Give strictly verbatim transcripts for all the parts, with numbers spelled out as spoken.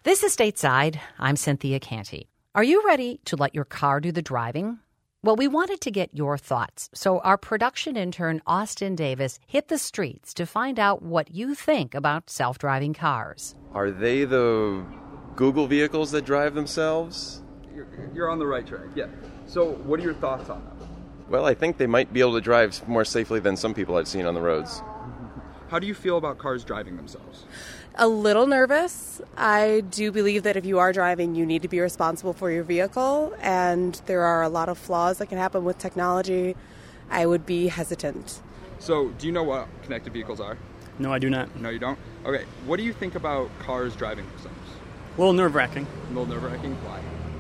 This is Stateside. I'm Cynthia Canty. Are you ready to let your car do the driving? Well, we wanted to get your thoughts, so our production intern, Austin Davis, hit the streets to find out what you think about self-driving cars. Are they the Google vehicles that drive themselves? You're, you're on the right track, yeah. So what are your thoughts on that? Well, I think they might be able to drive more safely than some people I've seen on the roads. How do you feel about cars driving themselves? A little nervous. I do believe that if you are driving, you need to be responsible for your vehicle, and there are a lot of flaws that can happen with technology. I would be hesitant. So, do you know what connected vehicles are? No, I do not. No, you don't? Okay, what do you think about cars driving themselves? A little nerve-wracking. A little nerve-wracking? Why?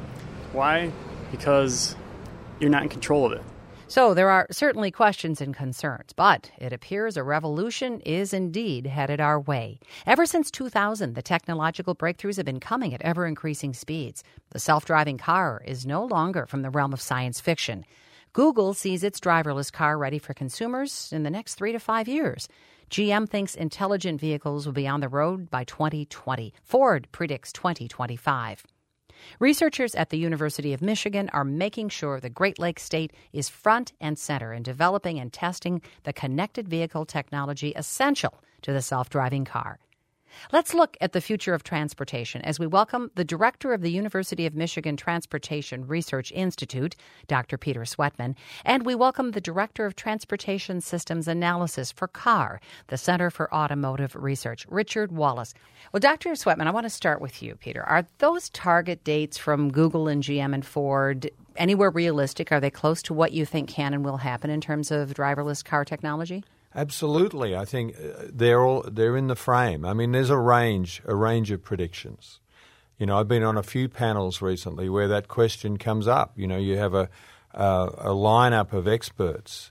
Why? Because you're not in control of it. So there are certainly questions and concerns, but it appears a revolution is indeed headed our way. Ever since two thousand, the technological breakthroughs have been coming at ever-increasing speeds. The self-driving car is no longer from the realm of science fiction. Google sees its driverless car ready for consumers in the next three to five years. G M thinks intelligent vehicles will be on the road by twenty twenty. Ford predicts twenty twenty-five. Researchers at the University of Michigan are making sure the Great Lakes State is front and center in developing and testing the connected vehicle technology essential to the self-driving car. Let's look at the future of transportation as we welcome the director of the University of Michigan Transportation Research Institute, Doctor Peter Sweatman, and we welcome the director of Transportation Systems Analysis for C A R, the Center for Automotive Research, Richard Wallace. Well, Doctor Sweatman, I want to start with you, Peter. Are those target dates from Google and G M and Ford anywhere realistic? Are they close to what you think can and will happen in terms of driverless car technology? Absolutely. I think they're all they're in the frame. I mean, there's a range, a range of predictions. You know, I've been on a few panels recently where that question comes up. You know, you have a a, a lineup of experts,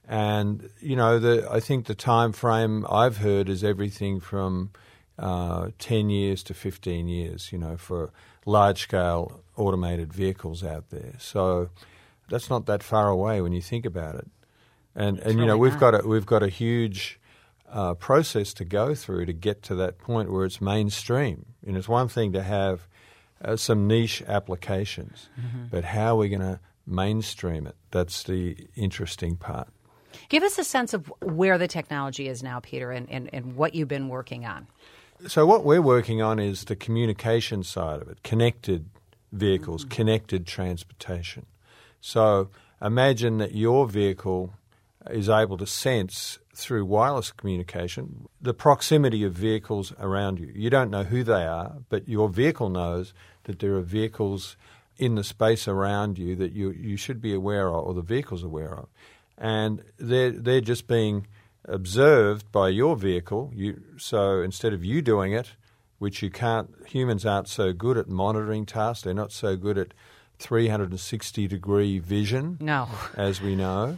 and you know, the I think the time frame I've heard is everything from uh, ten years to fifteen years. You know, for large scale automated vehicles out there. So that's not that far away when you think about it. And, and you know, we've got a, we've got a huge uh, process to go through to get to that point where it's mainstream. You know, it's one thing to have uh, some niche applications, mm-hmm. but how are we going to mainstream it? That's the interesting part. Give us a sense of where the technology is now, Peter, and, and, and what you've been working on. So what we're working on is the communication side of it, connected vehicles, mm-hmm. connected transportation. So imagine that your vehicle is able to sense through wireless communication the proximity of vehicles around you. You don't know who they are, but your vehicle knows that there are vehicles in the space around you that you, you should be aware of, or the vehicle's aware of. And they're, they're just being observed by your vehicle. You, so instead of you doing it, which you can't, humans aren't so good at monitoring tasks. They're not so good at three hundred sixty degree vision, no. as we know.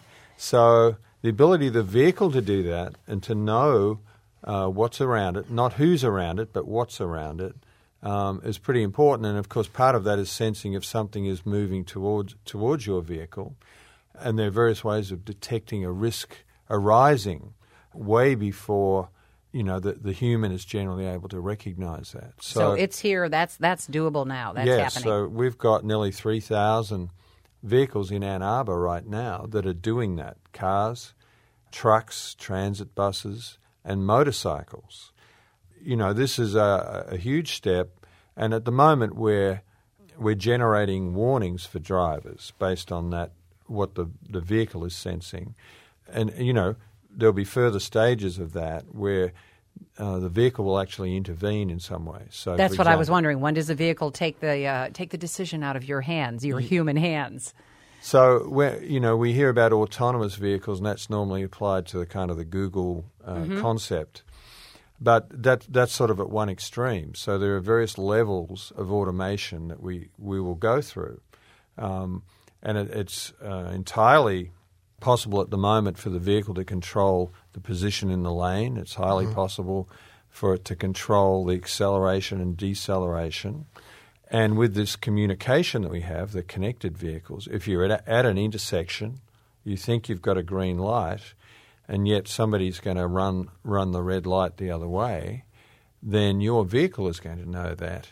So the ability of the vehicle to do that and to know uh, what's around it, not who's around it, but what's around it, um, is pretty important. And, of course, part of that is sensing if something is moving towards towards your vehicle. And there are various ways of detecting a risk arising way before, you know, the, the human is generally able to recognize that. So, so it's here. That's that's doable now. That's yeah, happening. So we've got nearly three thousand vehicles in Ann Arbor right now that are doing that. Cars, trucks, transit buses, and motorcycles. You know, this is a, a huge step, and at the moment we're, we're generating warnings for drivers based on that, what the, the vehicle is sensing. And, you know, there'll be further stages of that where uh, the vehicle will actually intervene in some way. So, that's what example, I was wondering. When does the vehicle take the uh, take the decision out of your hands, your human hands? So, we're, you know, we hear about autonomous vehicles, and that's normally applied to the kind of the Google uh, mm-hmm. concept. But that that's sort of at one extreme. So there are various levels of automation that we, we will go through. Um, and it, it's uh, entirely possible at the moment for the vehicle to control the position in the lane. It's highly mm-hmm. possible for it to control the acceleration and deceleration. And with this communication that we have, the connected vehicles, if you're at, at an intersection, you think you've got a green light, and yet somebody's going to run run the red light the other way, then your vehicle is going to know that.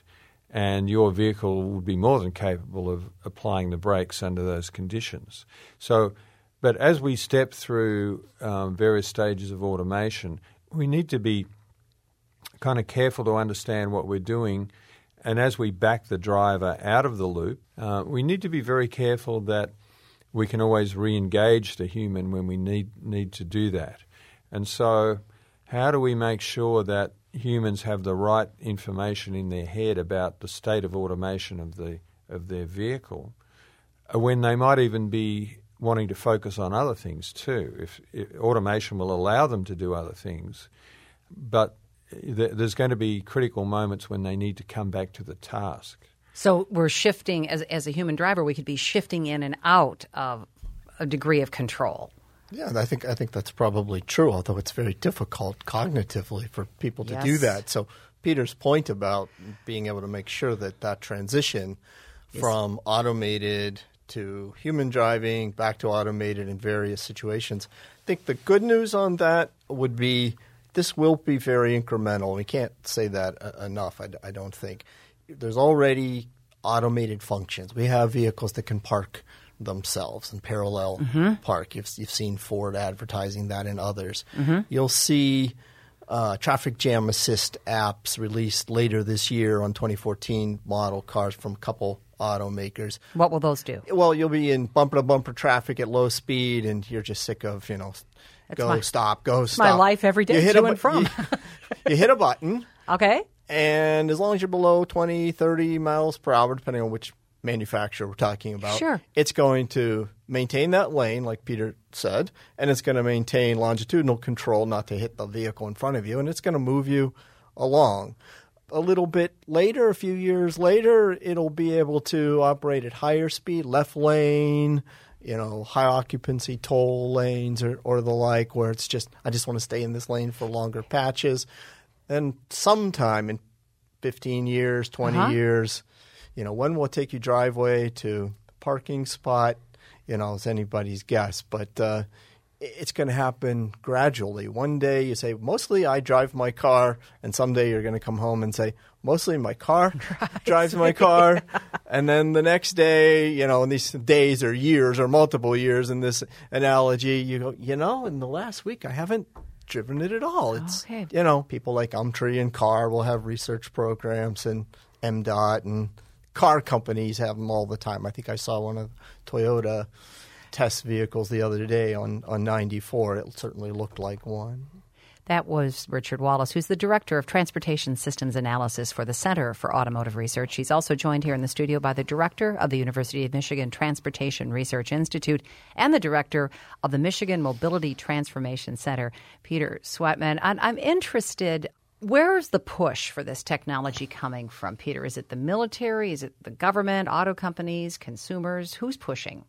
and your vehicle would be more than capable of applying the brakes under those conditions. So, but as we step through um, various stages of automation, we need to be kind of careful to understand what we're doing. And as we back the driver out of the loop, uh, we need to be very careful that we can always re-engage the human when we need need to do that. And so how do we make sure that humans have the right information in their head about the state of automation of the of their vehicle when they might even be wanting to focus on other things too? If, if automation will allow them to do other things, but th- there's going to be critical moments when they need to come back to the task. So we're shifting, as as a human driver, we could be shifting in and out of a degree of control. Yeah, I think I think that's probably true, although it's very difficult cognitively for people to Yes. do that. So Peter's point about being able to make sure that that transition Yes. from automated to human driving back to automated in various situations, I think the good news on that would be this will be very incremental. We can't say that uh, enough, I, I don't think. There's already automated functions. We have vehicles that can park themselves and parallel mm-hmm. park. You've, you've seen Ford advertising that and others. Mm-hmm. You'll see uh, traffic jam assist apps released later this year on twenty fourteen model cars from a couple automakers. What will those do? Well, you'll be in bumper-to-bumper traffic at low speed, and you're just sick of, you know, That's go, my, stop, go, stop. My life every day, you hit to a, and from. You, you hit a button. Okay. And as long as you're below twenty, thirty miles per hour, depending on which manufacturer we're talking about, sure. it's going to maintain that lane, like Peter said, and it's going to maintain longitudinal control not to hit the vehicle in front of you, and it's going to move you along. A little bit later, a few years later, it'll be able to operate at higher speed, left lane, you know, high occupancy toll lanes or, or the like, where it's just, I just want to stay in this lane for longer patches. Then sometime in fifteen years, twenty uh-huh. years, you know, when will it take you driveway to parking spot? You know, it's anybody's guess. But uh, it's going to happen gradually. One day you say, mostly I drive my car. And someday you're going to come home and say, mostly my car drives, drives my car. And then the next day, you know, in these days or years or multiple years in this analogy, you go, you know, in the last week I haven't driven it at all. It's, okay. you know, people like Umtree and Carr will have research programs, and M DOT and car companies have them all the time. I think I saw one of Toyota test vehicles the other day on, on ninety-four. It certainly looked like one. That was Richard Wallace, who's the Director of Transportation Systems Analysis for the Center for Automotive Research. He's also joined here in the studio by the Director of the University of Michigan Transportation Research Institute and the Director of the Michigan Mobility Transformation Center, Peter Sweatman. I'm, I'm interested, where's the push for this technology coming from, Peter? Is it the military? Is it the government, auto companies, consumers? Who's pushing?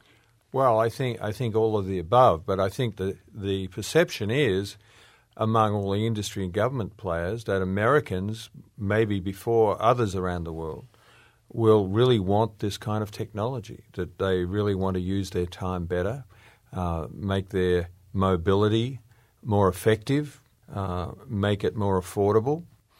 Well, I think I think all of the above, but I think the, the perception is among all the industry and government players that Americans, maybe before others around the world, will really want this kind of technology, that they really want to use their time better, uh, make their mobility more effective, uh, make it more affordable,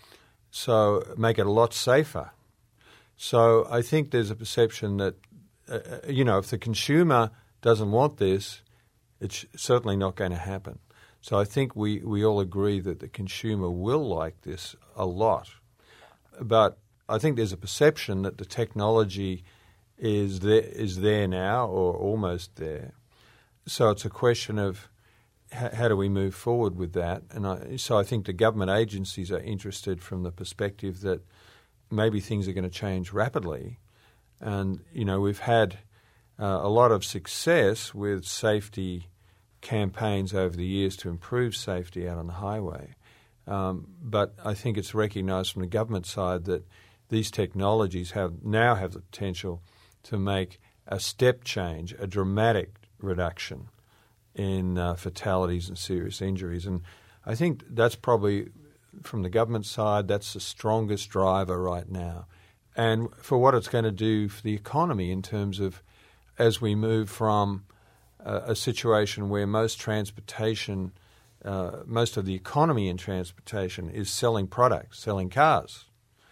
so make it a lot safer. So I think there's a perception that, uh, you know, if the consumer doesn't want this, it's certainly not going to happen. So I think we, we all agree that the consumer will like this a lot. But I think there's a perception that the technology is there, is there now or almost there. So it's a question of how, how do we move forward with that? And I, so I think the government agencies are interested from the perspective that maybe things are going to change rapidly. And, you know, we've had uh, a lot of success with safety campaigns over the years to improve safety out on the highway. Um, but I think it's recognised from the government side that these technologies have now have the potential to make a step change, a dramatic reduction in uh, fatalities and serious injuries. And I think that's probably, from the government side, that's the strongest driver right now. And for what it's going to do for the economy in terms of as we move from a situation where most transportation, uh, most of the economy in transportation is selling products, selling cars.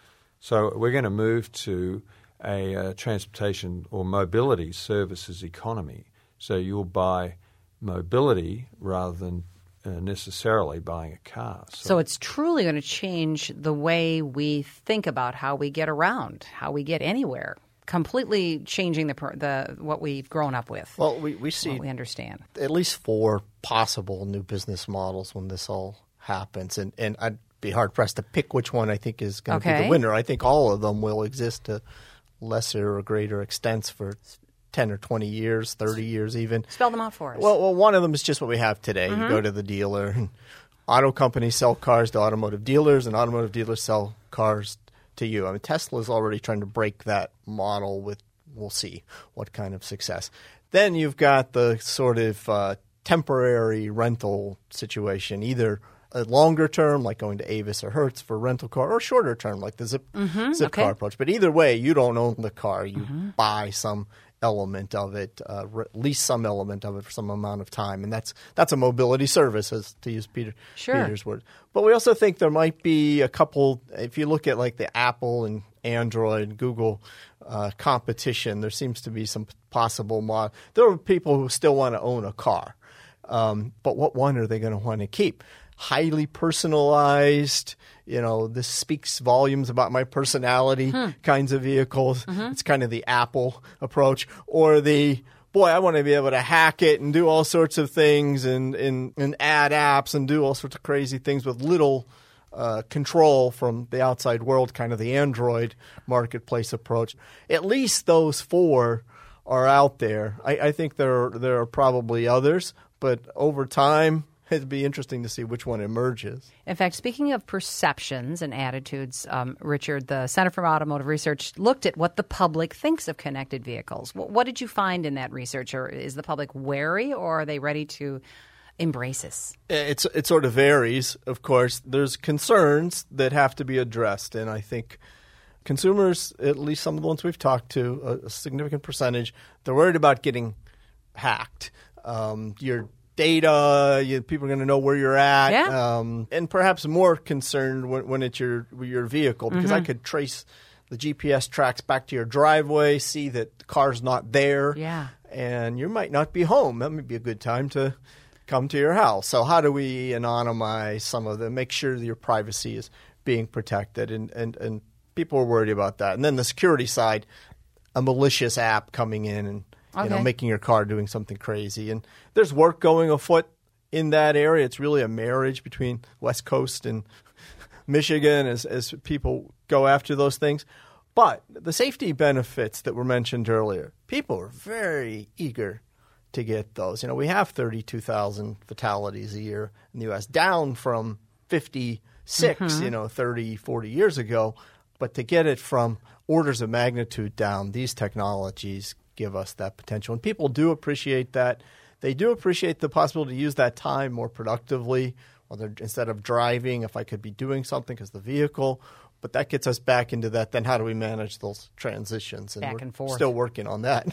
So we're going to move to a uh, transportation or mobility services economy. So you'll buy mobility rather than uh, necessarily buying a car. So, so it's truly going to change the way we think about how we get around, how we get anywhere, completely changing the the what we've grown up with. Well, we, we see what we understand. At least four possible new business models when this all happens. And, and I'd be hard-pressed to pick which one I think is going to Okay. be the winner. I think all of them will exist to lesser or greater extents for ten or twenty years, thirty years even. Spell them out for us. Well, well one of them is just what we have today. Mm-hmm. You go to the dealer, and auto companies sell cars to automotive dealers, and automotive dealers sell cars to you. I mean, Tesla's already trying to break that model with, we'll see what kind of success. Then you've got the sort of uh, temporary rental situation, either a longer term, like going to Avis or Hertz for a rental car, or shorter term, like the Zip, Mm-hmm. Zip Okay. car approach. But either way, you don't own the car. You buy some element of it, uh, re- lease some element of it for some amount of time. And that's that's a mobility service, as to use Peter Sure. Peter's word. But we also think there might be a couple, if you look at like the Apple and Android, Google uh, competition, there seems to be some possible mod. There are people who still want to own a car. Um, but what one are they going to want to keep? Highly personalized, you know, this speaks volumes about my personality Hmm. kinds of vehicles. Mm-hmm. It's kind of the Apple approach. Or the, boy, I want to be able to hack it and do all sorts of things and, and, and add apps and do all sorts of crazy things with little uh, control from the outside world, kind of the Android marketplace approach. At least those four are out there. I, I think there are, there are probably others, but over time, it'd be interesting to see which one emerges. In fact, speaking of perceptions and attitudes, um, Richard, the Center for Automotive Research looked at what the public thinks of connected vehicles. What, what did you find in that research? Or is the public wary, or are they ready to embrace this? It's, it sort of varies, of course. There's concerns that have to be addressed, and I think consumers, at least some of the ones we've talked to, a, a significant percentage, they're worried about getting hacked. Um, your data, you, people are going to know where you're at, Yeah. um, and perhaps more concerned when, when it's your your vehicle, because Mm-hmm. I could trace the G P S tracks back to your driveway, see that the car's not there, Yeah. and you might not be home. That would be a good time to come to your house. So how do we anonymize some of them, make sure that your privacy is being protected, and, and, and people are worried about that. And then the security side, a malicious app coming in and you know, Okay. making your car doing something crazy. And there's work going afoot in that area. It's really a marriage between West Coast and Michigan as, as people go after those things. But the safety benefits that were mentioned earlier, people are very eager to get those. You know, we have thirty-two thousand fatalities a year in the U S, down from fifty-six, Mm-hmm. you know, thirty, forty years ago. But to get it from orders of magnitude down, these technologies give us that potential. And people do appreciate that. They do appreciate the possibility to use that time more productively, whether instead of driving, if I could be doing something because the vehicle. But that gets us back into that. Then how do we manage those transitions? And Back we're and forth. still working on that.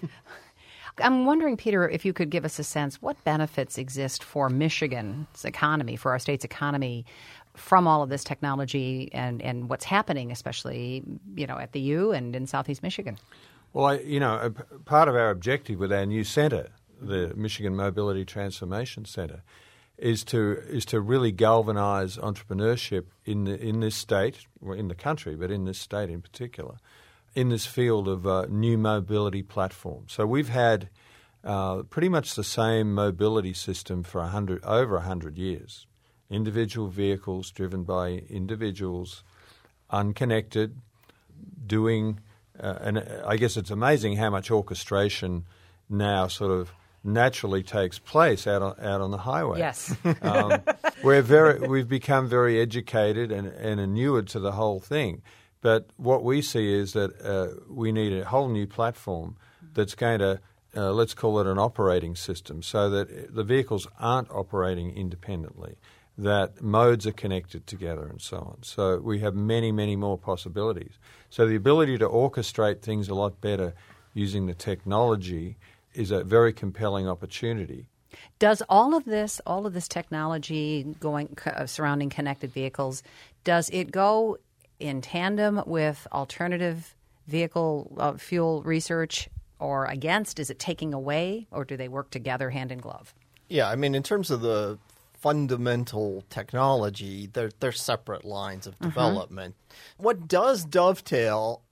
I'm wondering, Peter, if you could give us a sense, what benefits exist for Michigan's economy, for our state's economy, from all of this technology and, and what's happening, especially, you know, at the U and in Southeast Michigan? Well, I, you know, a p- part of our objective with our new centre, the Michigan Mobility Transformation Centre, is to is to really galvanise entrepreneurship in the in this state, well, in the country, but in this state in particular, in this field of uh, new mobility platforms. So we've had uh, pretty much the same mobility system for a hundred over a hundred years. Individual vehicles driven by individuals, unconnected, doing. Uh, and I guess it's amazing how much orchestration now sort of naturally takes place out on, out on the highway. Yes. Um, we're very, we've become very educated and, and inured to the whole thing. But what we see is that uh, we need a whole new platform that's going to, uh, let's call it an operating system, so that the vehicles aren't operating independently, that modes are connected together and so on. So we have many, many more possibilities. So the ability to orchestrate things a lot better using the technology is a very compelling opportunity. Does all of this, all of this technology going uh, surrounding connected vehicles, does it go in tandem with alternative vehicle uh, fuel research or against? Is it taking away, or do they work together hand in glove? Yeah, I mean, in terms of the fundamental technology, they're, they're separate lines of development. Mm-hmm. What does dovetail,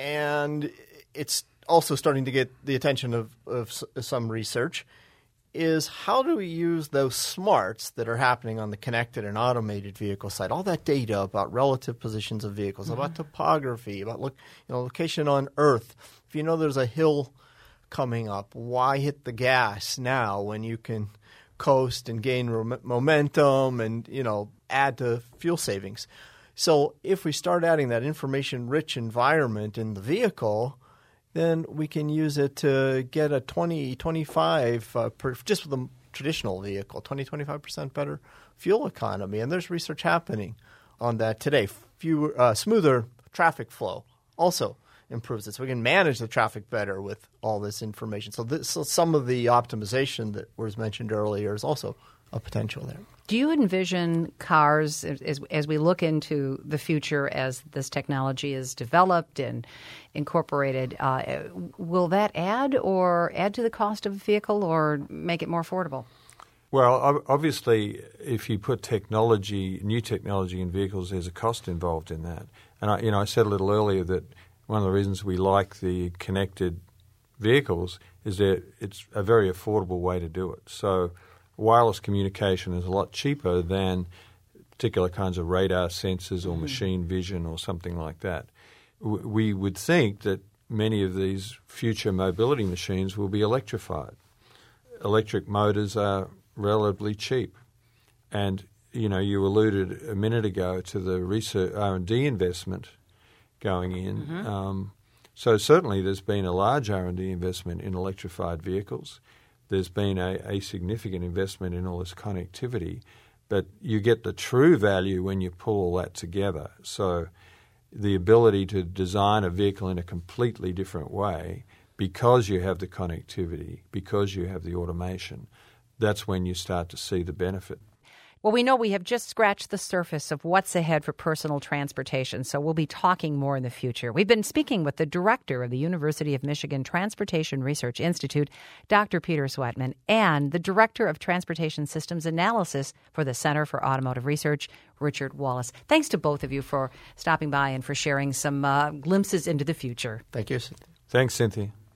and it's also starting to get the attention of, of some research, is how do we use those smarts that are happening on the connected and automated vehicle side, all that data about relative positions of vehicles, mm-hmm. about topography, about look, you know, location on Earth. If you know there's a hill coming up, why hit the gas now when you can coast and gain rom- momentum and, you know, add to fuel savings? So if we start adding that information-rich environment in the vehicle, then we can use it to get a twenty, twenty-five, uh, per, just with a traditional vehicle, twenty, twenty-five percent better fuel economy. And there's research happening on that today. Fewer, uh, smoother traffic flow also improves it. So we can manage the traffic better with all this information. So, this, so some of the optimization that was mentioned earlier is also a potential there. Do you envision cars, as, as we look into the future, as this technology is developed and incorporated, uh, will that add or add to the cost of a vehicle or make it more affordable? Well, obviously, if you put technology, new technology in vehicles, there's a cost involved in that. And I, you know, I said a little earlier that one of the reasons we like the connected vehicles is that it's a very affordable way to do it. So wireless communication is a lot cheaper than particular kinds of radar sensors or mm-hmm. machine vision or something like that. W- we would think that many of these future mobility machines will be electrified. Electric motors are relatively cheap. And, you know, you alluded a minute ago to the research R and D investment going in. Mm-hmm. Um, so certainly there's been a large R and D investment in electrified vehicles. There's been a, a significant investment in all this connectivity, but you get the true value when you pull all that together. So the ability to design a vehicle in a completely different way because you have the connectivity, because you have the automation, that's when you start to see the benefit. Well, we know we have just scratched the surface of what's ahead for personal transportation, so we'll be talking more in the future. We've been speaking with the director of the University of Michigan Transportation Research Institute, Doctor Peter Sweatman, and the director of Transportation Systems Analysis for the Center for Automotive Research, Richard Wallace. Thanks to both of you for stopping by and for sharing some uh, glimpses into the future. Thank you. Thanks, Cynthia.